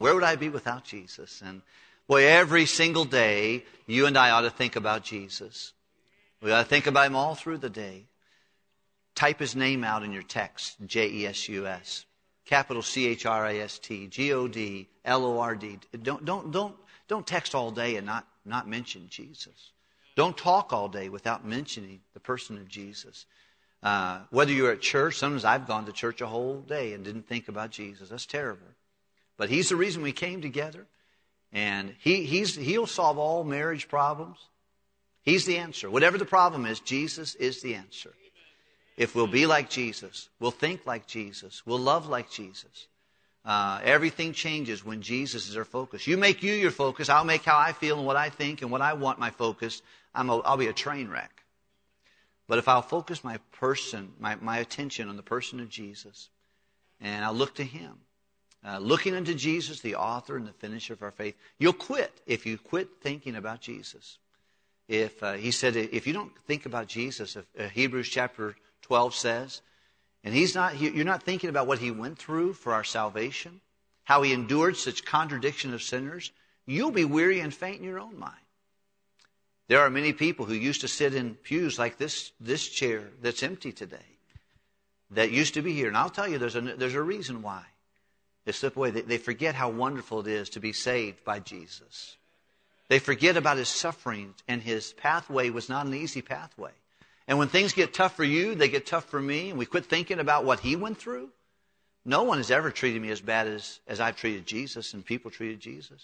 Where would I be without Jesus? And boy, every single day, you and I ought to think about Jesus. We ought to think about him all through the day. Type his name out in your text, J-E-S-U-S. Capital C-H-R-I-S-T, G-O-D-L-O-R-D. Don't text all day and not mention Jesus. Don't talk all day without mentioning the person of Jesus. Whether you're at church, sometimes I've gone to church a whole day and didn't think about Jesus. That's terrible. But he's the reason we came together. And he'll solve all marriage problems. He's the answer. Whatever the problem is, Jesus is the answer. If we'll be like Jesus, we'll think like Jesus, we'll love like Jesus. Everything changes when Jesus is our focus. You make you your focus. I'll make how I feel and what I think and what I want my focus. I'll be a train wreck. But if I'll focus my attention on the person of Jesus, and I'll look to him, looking unto Jesus, the author and the finisher of our faith, you'll quit if you quit thinking about Jesus. He said, if you don't think about Jesus, Hebrews chapter 12 says, and you're not thinking about what he went through for our salvation, how he endured such contradiction of sinners, you'll be weary and faint in your own mind. There are many people who used to sit in pews like this chair that's empty today, that used to be here. And I'll tell you, there's a reason why. They slip away. They forget how wonderful it is to be saved by Jesus. They forget about his suffering, and his pathway was not an easy pathway. And when things get tough for you, they get tough for me, and we quit thinking about what he went through. No one has ever treated me as bad as I've treated Jesus and people treated Jesus.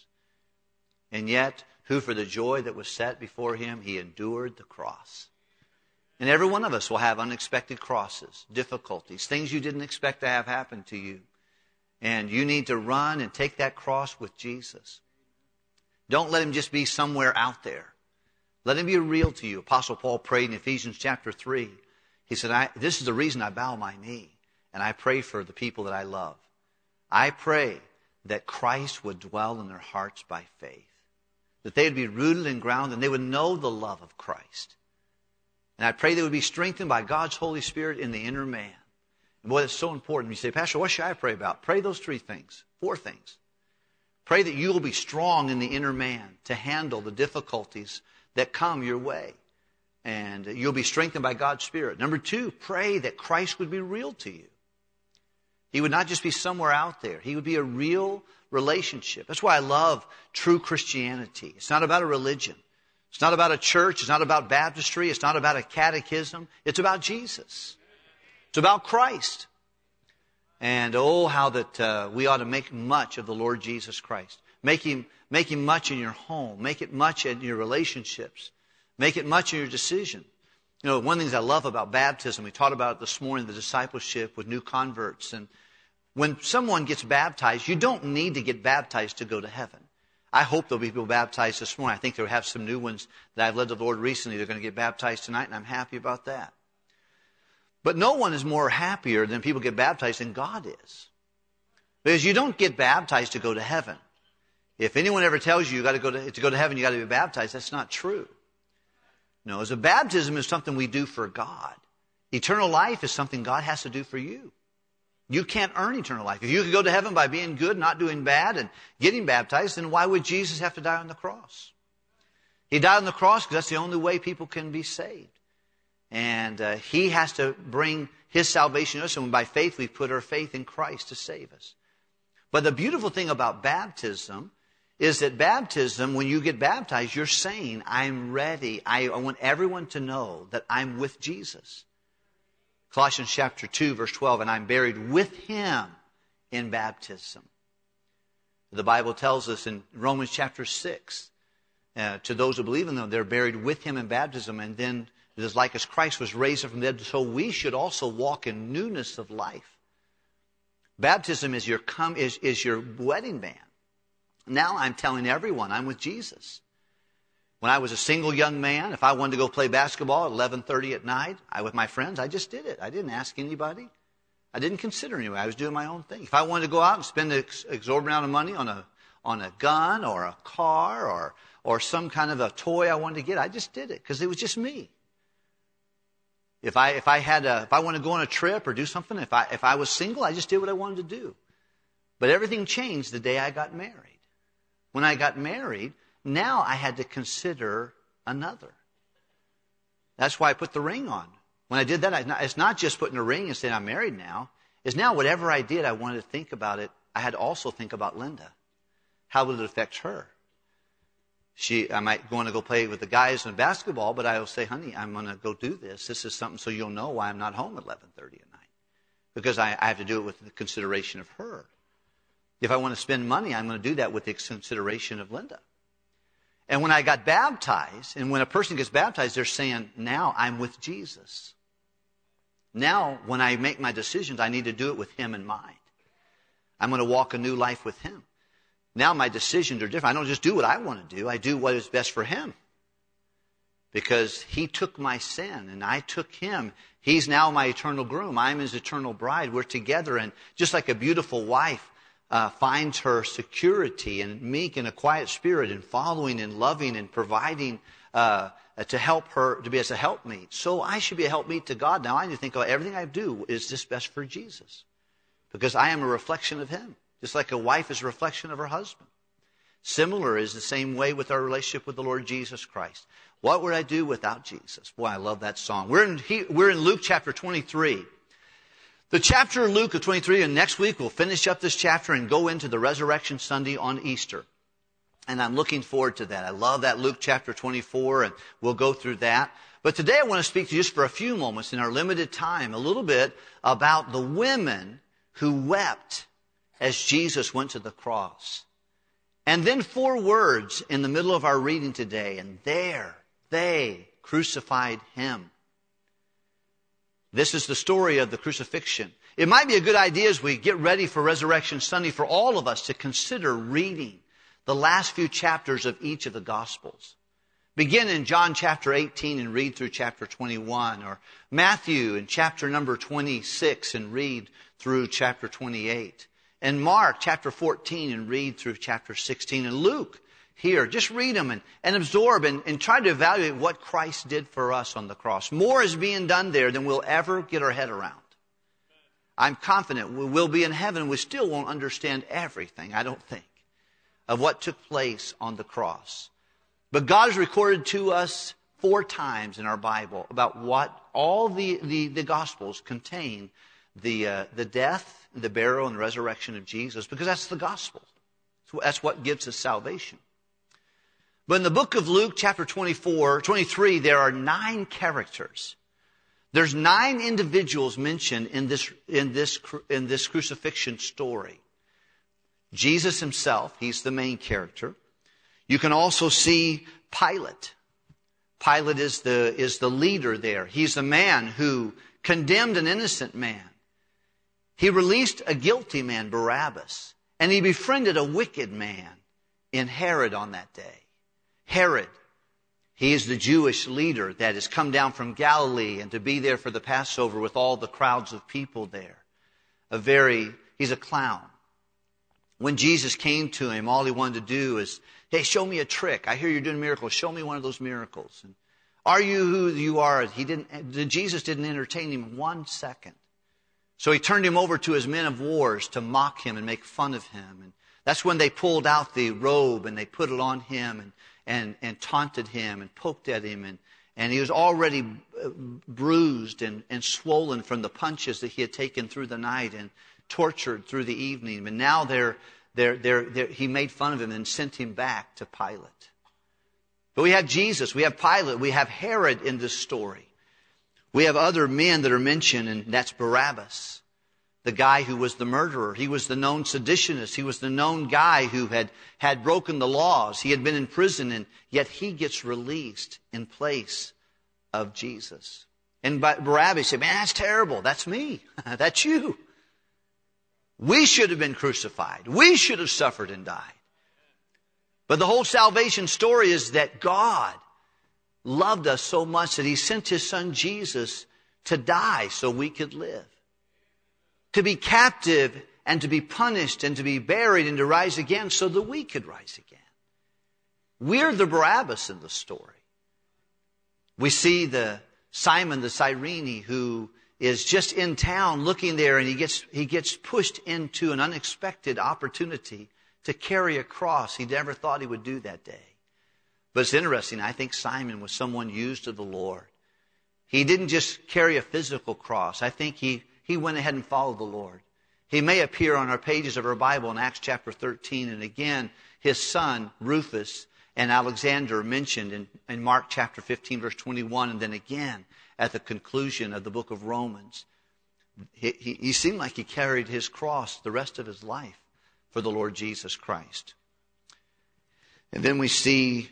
And yet, who for the joy that was set before him, he endured the cross. And every one of us will have unexpected crosses, difficulties, things you didn't expect to have happen to you. And you need to run and take that cross with Jesus. Don't let him just be somewhere out there. Let him be real to you. Apostle Paul prayed in Ephesians chapter 3. He said, this is the reason I bow my knee. And I pray for the people that I love. I pray that Christ would dwell in their hearts by faith. That they would be rooted and grounded and they would know the love of Christ. And I pray they would be strengthened by God's Holy Spirit in the inner man. And boy, that's so important. You say, Pastor, what should I pray about? Pray those 4 things. Pray that you will be strong in the inner man to handle the difficulties that come your way. And you'll be strengthened by God's Spirit. Number 2, pray that Christ would be real to you. He would not just be somewhere out there. He would be a real relationship. That's why I love true Christianity. It's not about a religion. It's not about a church. It's not about baptistry. It's not about a catechism. It's about Jesus. It's about Christ. And oh, how that we ought to make much of the Lord Jesus Christ. Make him much in your home. Make it much in your relationships. Make it much in your decision. You know, one of the things I love about baptism, we taught about it this morning, the discipleship with new converts. And when someone gets baptized, you don't need to get baptized to go to heaven. I hope there'll be people baptized this morning. I think they'll have some new ones that I've led to the Lord recently. They're going to get baptized tonight, and I'm happy about that. But no one is more happier than people get baptized than God is. Because you don't get baptized to go to heaven. If anyone ever tells you to go to heaven, you got to be baptized, that's not true. No, as a baptism is something we do for God. Eternal life is something God has to do for you. You can't earn eternal life. If you could go to heaven by being good, not doing bad, and getting baptized, then why would Jesus have to die on the cross? He died on the cross because that's the only way people can be saved. And he has to bring his salvation to us, and by faith we put our faith in Christ to save us. But the beautiful thing about baptism is that baptism, when you get baptized, you're saying, I'm ready. I want everyone to know that I'm with Jesus. Colossians chapter 2, verse 12, and I'm buried with him in baptism. The Bible tells us in Romans chapter 6, to those who believe in them, they're buried with him in baptism, and then it is like as Christ was raised from the dead, so we should also walk in newness of life. Baptism is your wedding band. Now I'm telling everyone I'm with Jesus. When I was a single young man, if I wanted to go play basketball at 11:30 at night, with my friends, I just did it. I didn't ask anybody. I didn't consider anybody. I was doing my own thing. If I wanted to go out and spend an exorbitant amount of money on a gun or a car or some kind of a toy I wanted to get, I just did it because it was just me. If I wanted to go on a trip or do something, if I was single, I just did what I wanted to do. But everything changed the day I got married. When I got married, now I had to consider another. That's why I put the ring on. When I did that, it's not just putting a ring and saying I'm married now. It's now whatever I did, I wanted to think about it. I had to also think about Linda. How would it affect her? I might want to go play with the guys in basketball, but I will say, honey, I'm going to go do this. This is something so you'll know why I'm not home at 11:30 at night. Because I have to do it with the consideration of her. If I want to spend money, I'm going to do that with the consideration of Linda. And when I got baptized, and when a person gets baptized, they're saying, now I'm with Jesus. Now, when I make my decisions, I need to do it with Him in mind. I'm going to walk a new life with Him. Now my decisions are different. I don't just do what I want to do. I do what is best for Him. Because He took my sin and I took Him. He's now my eternal groom. I'm His eternal bride. We're together. And just like a beautiful wife finds her security and meek and a quiet spirit and following and loving and providing to help her to be as a helpmeet. So I should be a helpmeet to God. Now I need to think about everything I do. Is this best for Jesus? Because I am a reflection of Him. Just like a wife is a reflection of her husband. Similar is the same way with our relationship with the Lord Jesus Christ. What would I do without Jesus? Boy, I love that song. We're in Luke chapter 23. The chapter of Luke of 23, and next week we'll finish up this chapter and go into the Resurrection Sunday on Easter. And I'm looking forward to that. I love that Luke chapter 24, and we'll go through that. But today I want to speak to you just for a few moments in our limited time, a little bit about the women who wept as Jesus went to the cross. And then 4 words in the middle of our reading today, and there they crucified Him. This is the story of the crucifixion. It might be a good idea as we get ready for Resurrection Sunday for all of us to consider reading the last few chapters of each of the Gospels. Begin in John chapter 18 and read through chapter 21, or Matthew in chapter number 26 and read through chapter 28. And Mark chapter 14 and read through chapter 16. And Luke here, just read them and absorb and try to evaluate what Christ did for us on the cross. More is being done there than we'll ever get our head around. I'm confident we'll be in heaven. We still won't understand everything, I don't think, of what took place on the cross. But God has recorded to us 4 times in our Bible about what all the Gospels contain the death, the burial, and the resurrection of Jesus, because that's the gospel. That's what gives us salvation. But in the book of Luke, chapter 23, there are 9 characters. There's 9 individuals mentioned in this crucifixion story. Jesus Himself, He's the main character. You can also see Pilate. Pilate is the leader there. He's the man who condemned an innocent man. He released a guilty man, Barabbas, and he befriended a wicked man in Herod on that day. Herod, he is the Jewish leader that has come down from Galilee and to be there for the Passover with all the crowds of people there. He's a clown. When Jesus came to him, all he wanted to do is, hey, show me a trick. I hear you're doing miracles. Show me one of those miracles. And, are you who you are? Jesus didn't entertain him 1 second. So he turned him over to his men of wars to mock him and make fun of him. And that's when they pulled out the robe and they put it on him and taunted him and poked at him. And he was already bruised and swollen from the punches that he had taken through the night and tortured through the evening. And now he made fun of him and sent him back to Pilate. But we have Jesus, we have Pilate, we have Herod in this story. We have other men that are mentioned, and that's Barabbas, the guy who was the murderer. He was the known seditionist. He was the known guy who had broken the laws. He had been in prison, and yet he gets released in place of Jesus. And Barabbas said, man, that's terrible. That's me. That's you. We should have been crucified. We should have suffered and died. But the whole salvation story is that God loved us so much that He sent His Son Jesus to die so we could live. To be captive and to be punished and to be buried and to rise again so that we could rise again. We're the Barabbas in the story. We see the Simon the Cyrene who is just in town looking there, and he gets pushed into an unexpected opportunity to carry a cross. He never thought he would do that day. But it's interesting. I think Simon was someone used of the Lord. He didn't just carry a physical cross. I think he went ahead and followed the Lord. He may appear on our pages of our Bible in Acts chapter 13. And again, his son, Rufus, and Alexander mentioned in Mark chapter 15, verse 21. And then again, at the conclusion of the book of Romans. He seemed like he carried his cross the rest of his life for the Lord Jesus Christ. And then we see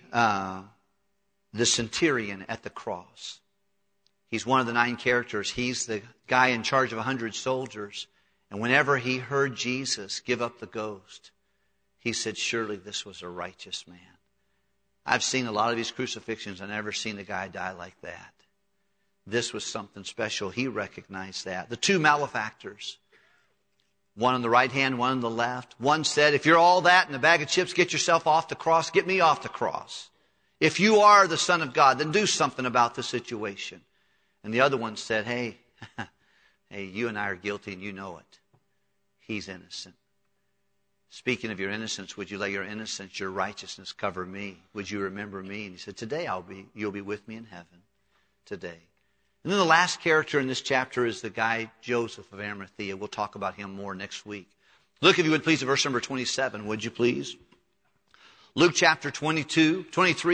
the centurion at the cross. He's one of the 9 characters. He's the guy in charge of 100 soldiers. And whenever he heard Jesus give up the ghost, he said, surely this was a righteous man. I've seen a lot of these crucifixions. I've never seen a guy die like that. This was something special. He recognized that. The 2 malefactors, one on the right hand, one on the left. One said, if you're all that and a bag of chips, get yourself off the cross. Get me off the cross. If you are the Son of God, then do something about the situation. And the other one said, hey, you and I are guilty and you know it. He's innocent. Speaking of your innocence, would you let your innocence, your righteousness cover me? Would you remember me? And he said, today you'll be with me in heaven. Today. And then the last character in this chapter is the guy, Joseph of Arimathea. We'll talk about him more next week. Look, if you would please, at verse number 27, would you please? Luke chapter 23,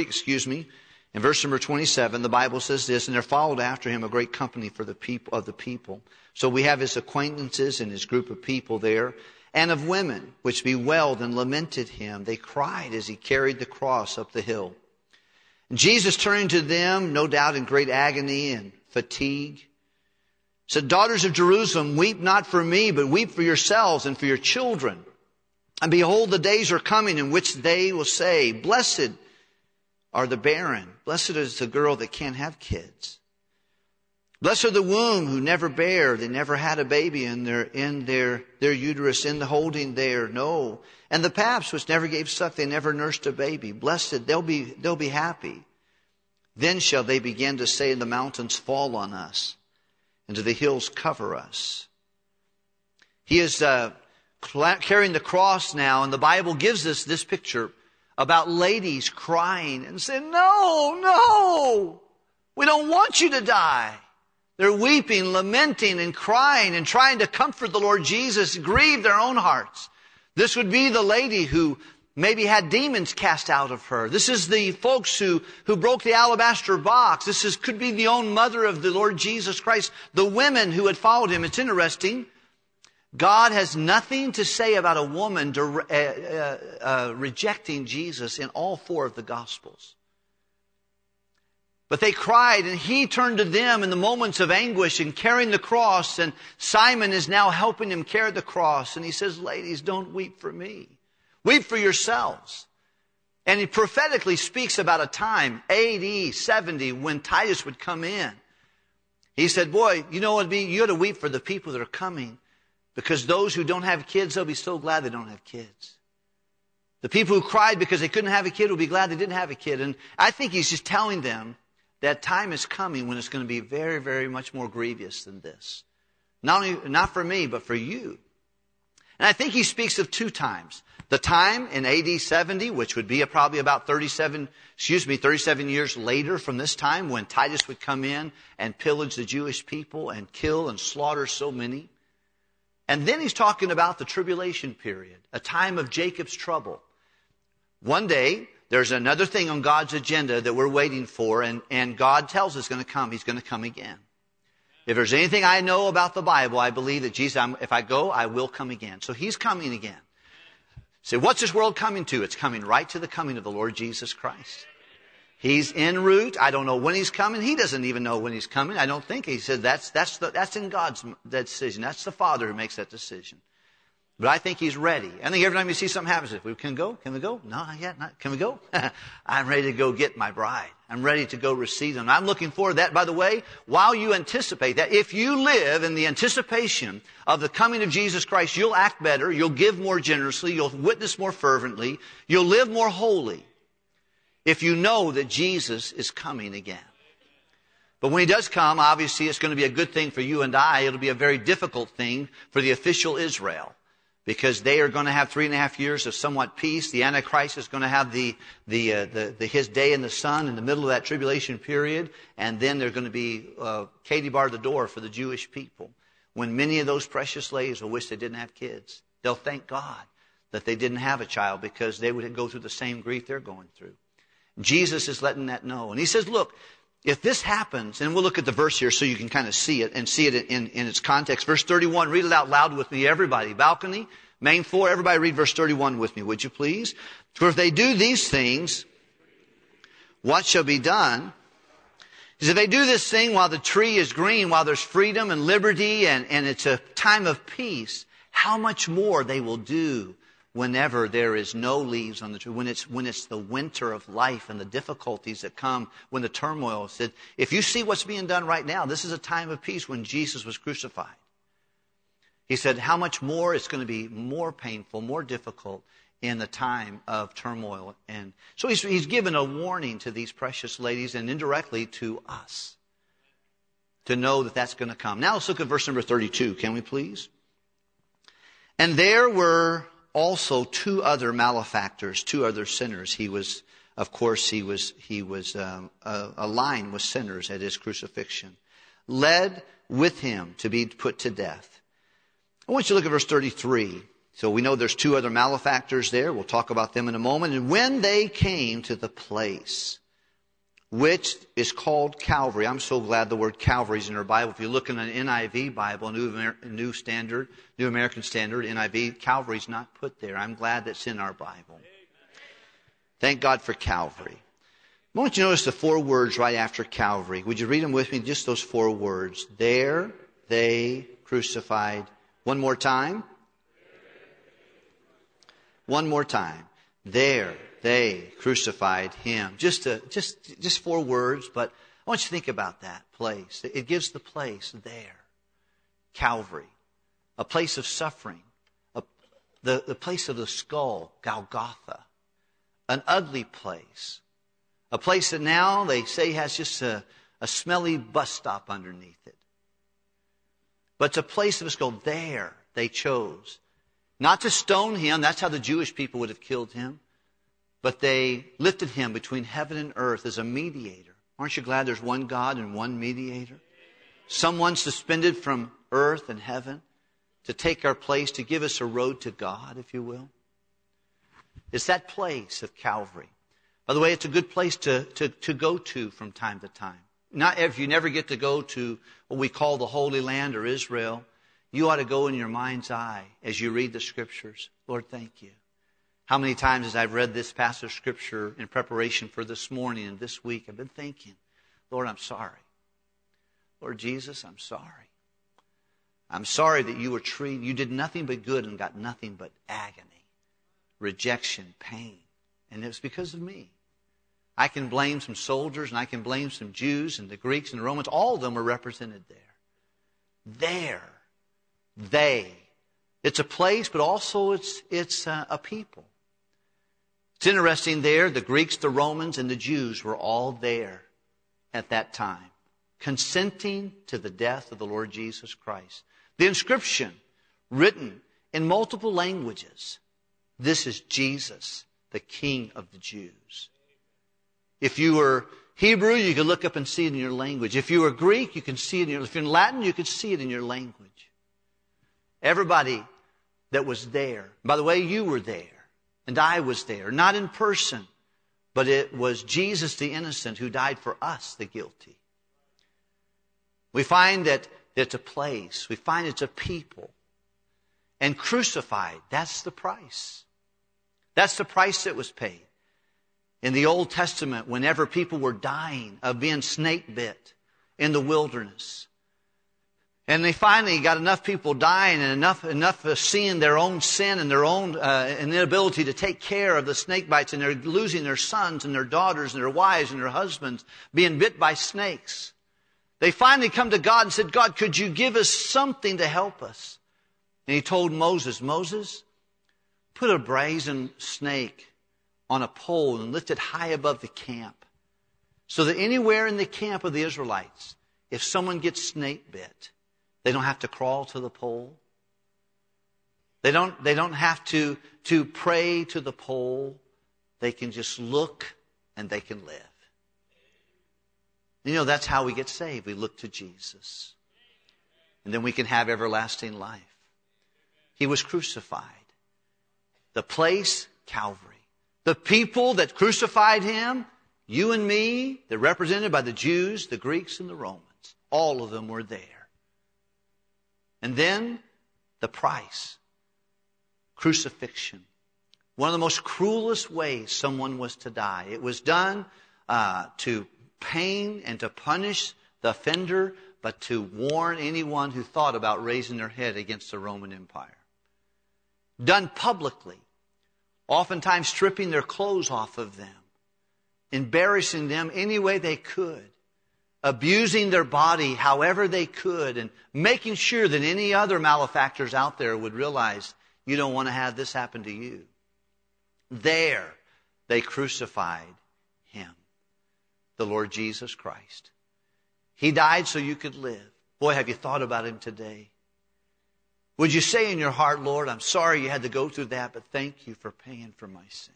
in verse number 27, the Bible says this, and there followed after him a great company of the people. So we have his acquaintances and his group of people there, and of women, which bewailed and lamented him. They cried as he carried the cross up the hill. And Jesus turned to them, no doubt in great agony and fatigue, said, daughters of Jerusalem, weep not for me, but weep for yourselves and for your children. And behold, the days are coming in which they will say, blessed are the barren. Blessed is the girl that can't have kids. Blessed are the womb who never bear. They never had a baby in their uterus, in the holding there. No. And the paps which never gave suck, they never nursed a baby. Blessed, they'll be happy. Then shall they begin to say, the mountains fall on us, and to the hills cover us. He is carrying the cross now, and the Bible gives us this picture about ladies crying and saying, no, we don't want you to die. They're weeping, lamenting, and crying and trying to comfort the Lord Jesus, grieve their own hearts. This would be the lady who maybe had demons cast out of her. This is the folks who broke the alabaster box. Could be the own mother of the Lord Jesus Christ. The women who had followed him. It's interesting. God has nothing to say about a woman rejecting Jesus in all 4 of the Gospels. But they cried, and he turned to them in the moments of anguish and carrying the cross. And Simon is now helping him carry the cross. And he says, ladies, don't weep for me. Weep for yourselves. And he prophetically speaks about a time, AD 70, when Titus would come in. He said, boy, you know what it'd be? You ought to weep for the people that are coming. Because those who don't have kids, they'll be so glad they don't have kids. The people who cried because they couldn't have a kid will be glad they didn't have a kid. And I think he's just telling them that time is coming when it's going to be very, very much more grievous than this. Not for me, but for you. And I think he speaks of 2 times. The time in AD 70, which would be probably about 37 years later from this time, when Titus would come in and pillage the Jewish people and kill and slaughter so many. And then he's talking about the tribulation period, a time of Jacob's trouble. One day, there's another thing on God's agenda that we're waiting for, and God tells us going to come. He's going to come again. If there's anything I know about the Bible, I believe that Jesus, if I go, I will come again. So he's coming again. So what's this world coming to? It's coming right to the coming of the Lord Jesus Christ. He's en route. I don't know when he's coming. He doesn't even know when he's coming. I don't think. He said that's in God's decision. That's the Father who makes that decision. But I think he's ready. I think every time you see something happen, we can go? Can we go? No, not yet. Can we go? I'm ready to go get my bride. I'm ready to go receive them. I'm looking forward to that. By the way, while you anticipate that, if you live in the anticipation of the coming of Jesus Christ, you'll act better. You'll give more generously. You'll witness more fervently. You'll live more holy if you know that Jesus is coming again. But when he does come, obviously it's going to be a good thing for you and I. It'll be a very difficult thing for the official Israel, because they are going to have 3.5 years of somewhat peace. The Antichrist is going to have his day in the sun in the middle of that tribulation period. And then they're going to be Katie bar the door for the Jewish people, when many of those precious slaves will wish they didn't have kids. They'll thank God that they didn't have a child, because they would go through the same grief they're going through. Jesus is letting that know. And he says, look, if this happens, and we'll look at the verse here so you can kind of see it and see it in its context. Verse 31, read it out loud with me, everybody. Balcony, main floor, everybody read verse 31 with me, would you please? For if they do these things, what shall be done? He says, if they do this thing while the tree is green, while there's freedom and liberty and it's a time of peace, how much more they will do whenever there is no leaves on the tree, when it's the winter of life and the difficulties that come, when the turmoil said, if you see what's being done right now, this is a time of peace when Jesus was crucified. He said, how much more it's going to be more painful, more difficult in the time of turmoil. And so he's given a warning to these precious ladies, and indirectly to us, to know that that's going to come. Now let's look at verse number 32, can we please? And there were also 2 other malefactors, 2 other sinners. He was aligned with sinners at his crucifixion, led with him to be put to death. I want you to look at verse 33. So we know there's 2 other malefactors there. We'll talk about them in a moment. And when they came to the place which is called Calvary. I'm so glad the word Calvary is in our Bible. If you look in an NIV Bible, New American Standard, NIV, Calvary's not put there. I'm glad that's in our Bible. Thank God for Calvary. I want you to notice the 4 words right after Calvary. Would you read them with me? Just those 4 words. There they crucified. One more time. One more time. There they crucified him. Just 4 words, but I want you to think about that place. It gives the place there. Calvary. A place of suffering. The place of the skull, Golgotha. An ugly place. A place that now they say has just a smelly bus stop underneath it. But it's a place of a skull. There they chose. Not to stone him. That's how the Jewish people would have killed him. But they lifted him between heaven and earth as a mediator. Aren't you glad there's one God and one mediator? Someone suspended from earth and heaven to take our place, to give us a road to God, if you will. It's that place of Calvary. By the way, it's a good place to go to from time to time. Not if you never get to go to what we call the Holy Land or Israel, you ought to go in your mind's eye as you read the Scriptures. Lord, thank you. How many times as I've read this passage of Scripture in preparation for this morning and this week, I've been thinking, Lord, I'm sorry. Lord Jesus, I'm sorry. I'm sorry that you did nothing but good and got nothing but agony, rejection, pain. And it was because of me. I can blame some soldiers and I can blame some Jews and the Greeks and the Romans. All of them are represented there. It's a place, but also it's a people. It's interesting there, the Greeks, the Romans, and the Jews were all there at that time, consenting to the death of the Lord Jesus Christ. The inscription, written in multiple languages, this is Jesus, the King of the Jews. If you were Hebrew, you could look up and see it in your language. If you were Greek, you can see it if you're in Latin, you could see it in your language. Everybody that was there. By the way, you were there. And I was there. Not in person, but it was Jesus the innocent who died for us, the guilty. We find that it's a place. We find it's a people. And crucified, that's the price. That's the price that was paid. In the Old Testament, whenever people were dying of being snake bit in the wilderness, and they finally got enough people dying and enough of seeing their own sin and their own inability to take care of the snake bites, and they're losing their sons and their daughters and their wives and their husbands being bit by snakes. They finally come to God and said, God, could you give us something to help us? And he told Moses, put a brazen snake on a pole and lift it high above the camp So that anywhere in the camp of the Israelites, if someone gets snake bit, they don't have to crawl to the pole. They don't have to pray to the pole. They can just look and they can live. You know, that's how we get saved. We look to Jesus. And then we can have everlasting life. He was crucified. The place, Calvary. The people that crucified him, you and me, they're represented by the Jews, the Greeks, and the Romans. All of them were there. And then the price, crucifixion. One of the most cruelest ways someone was to die. It was done to pain and to punish the offender, but to warn anyone who thought about raising their head against the Roman Empire. Done publicly, oftentimes stripping their clothes off of them, embarrassing them any way they could, abusing their body however they could, and making sure that any other malefactors out there would realize you don't want to have this happen to you. There, they crucified him, the Lord Jesus Christ. He died so you could live. Boy, have you thought about him today? Would you say in your heart, Lord, I'm sorry you had to go through that, but thank you for paying for my sin.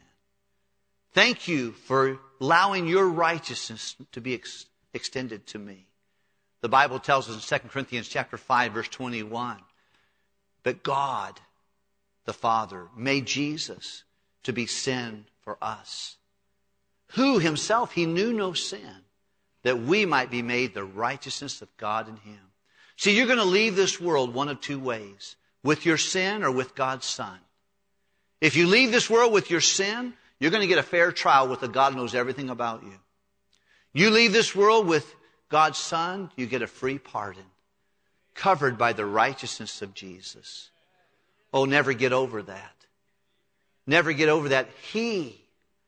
Thank you for allowing your righteousness to be extended to me. The Bible tells us in 2 Corinthians chapter 5, verse 21, that God, the Father, made Jesus to be sin for us, who himself, he knew no sin, that we might be made the righteousness of God in him. See, you're going to leave this world one of two ways, with your sin or with God's Son. If you leave this world with your sin, you're going to get a fair trial with a God who knows everything about you. You leave this world with God's Son, you get a free pardon, covered by the righteousness of Jesus. Oh, never get over that. Never get over that. He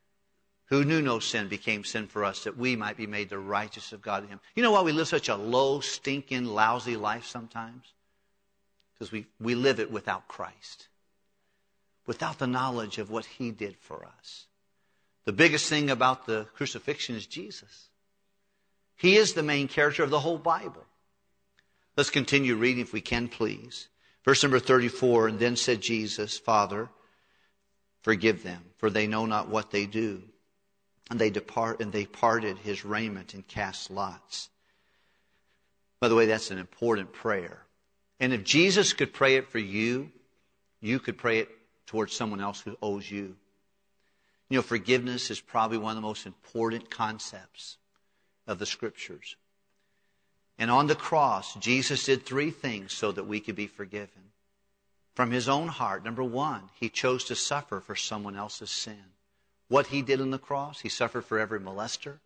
who knew no sin became sin for us, that we might be made the righteous of God in him. You know why we live such a low, stinking, lousy life sometimes? Because we live it without Christ. Without the knowledge of what he did for us. The biggest thing about the crucifixion is Jesus. He is the main character of the whole Bible. Let's continue reading if we can, please. Verse number 34, and then said Jesus, Father, forgive them, for they know not what they do. And they parted his raiment and cast lots. By the way, that's an important prayer. And if Jesus could pray it for you, you could pray it towards someone else who owes you. You know, forgiveness is probably one of the most important concepts of the Scriptures. And on the cross, Jesus did three things so that we could be forgiven. From his own heart, number one, he chose to suffer for someone else's sin. What he did on the cross, he suffered for every molester.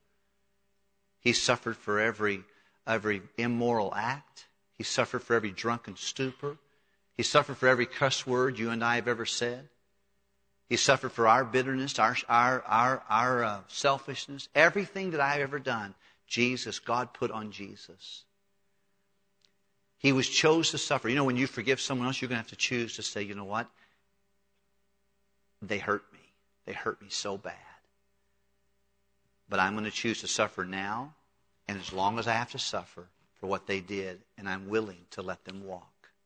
He suffered for every immoral act. He suffered for every drunken stupor. He suffered for every cuss word you and I have ever said. He suffered for our bitterness, our selfishness. Everything that I have ever done, God put on Jesus. He chose to suffer. You know, when you forgive someone else, you're going to have to choose to say, you know what? They hurt me. They hurt me so bad. But I'm going to choose to suffer now, and as long as I have to suffer for what they did, and I'm willing to let them walk.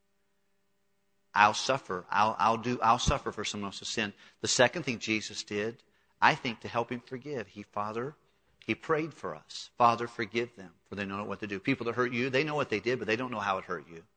I'll suffer. I'll suffer for someone else's sin. The second thing Jesus did, I think, to help him forgive, he prayed for us. Father, forgive them, for they know not what to do. People that hurt you, they know what they did, but they don't know how it hurt you.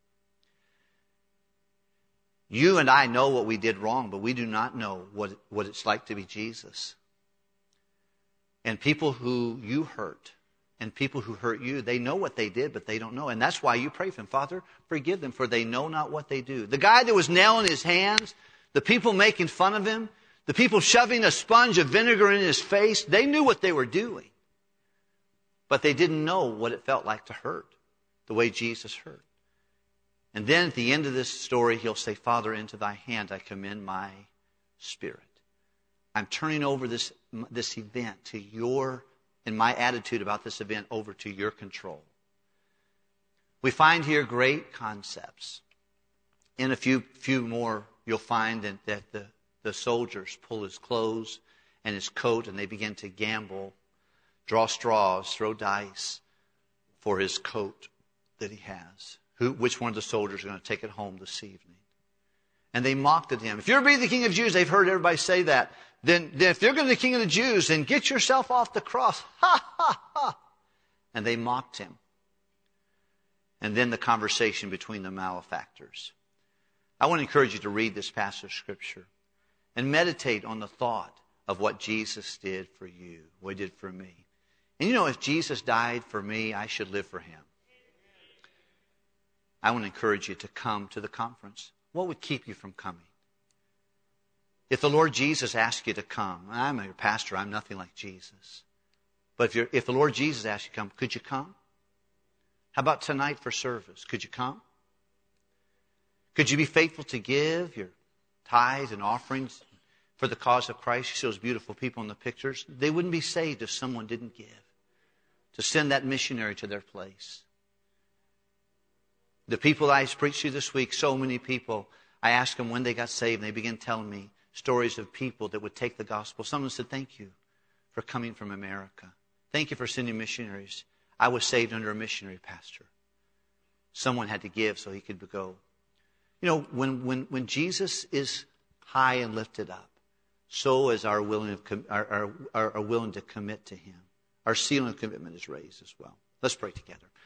You and I know what we did wrong, but we do not know what it's like to be Jesus. And people who you hurt, and people who hurt you, they know what they did, but they don't know. And that's why you pray for them. Father, forgive them, for they know not what they do. The guy that was nailing his hands, the people making fun of him, the people shoving a sponge of vinegar in his face, they knew what they were doing. But they didn't know what it felt like to hurt, the way Jesus hurt. And then at the end of this story, he'll say, Father, into thy hand I commend my spirit. I'm turning over this event to your, and my attitude about this event over to your control. We find here great concepts. In a few more, you'll find that the soldiers pull his clothes and his coat, and they begin to gamble draw straws, throw dice for his coat that he has. Which one of the soldiers are going to take it home this evening? And they mocked at him. If you're to be the king of Jews, they've heard everybody say that. Then if you're going to be the king of the Jews, then get yourself off the cross. Ha, ha, ha. And they mocked him. And then the conversation between the malefactors. I want to encourage you to read this passage of Scripture and meditate on the thought of what Jesus did for you, what he did for me. And you know, if Jesus died for me, I should live for him. I want to encourage you to come to the conference. What would keep you from coming? If the Lord Jesus asked you to come, I'm your pastor, I'm nothing like Jesus. But if the Lord Jesus asked you to come, could you come? How about tonight for service? Could you come? Could you be faithful to give your tithes and offerings for the cause of Christ? You see those beautiful people in the pictures? They wouldn't be saved if someone didn't give. To send that missionary to their place. The people I preached to this week, so many people, I asked them when they got saved, and they began telling me stories of people that would take the gospel. Someone said, thank you for coming from America. Thank you for sending missionaries. I was saved under a missionary pastor. Someone had to give so he could go. You know, when Jesus is high and lifted up, so is our willing to commit to him. Our seal of commitment is raised as well. Let's pray together.